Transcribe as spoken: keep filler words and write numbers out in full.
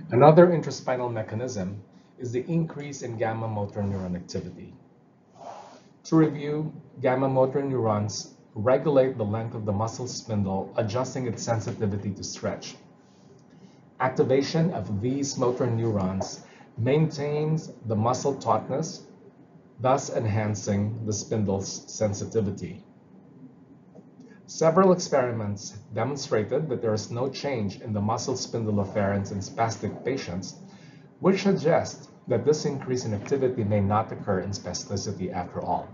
Another intraspinal mechanism is the increase in gamma motor neuron activity. To review, gamma motor neurons regulate the length of the muscle spindle, adjusting its sensitivity to stretch. Activation of these motor neurons maintains the muscle tautness, thus enhancing the spindle's sensitivity. Several experiments demonstrated that there is no change in the muscle spindle afferents in spastic patients, which suggests that this increase in activity may not occur in spasticity after all.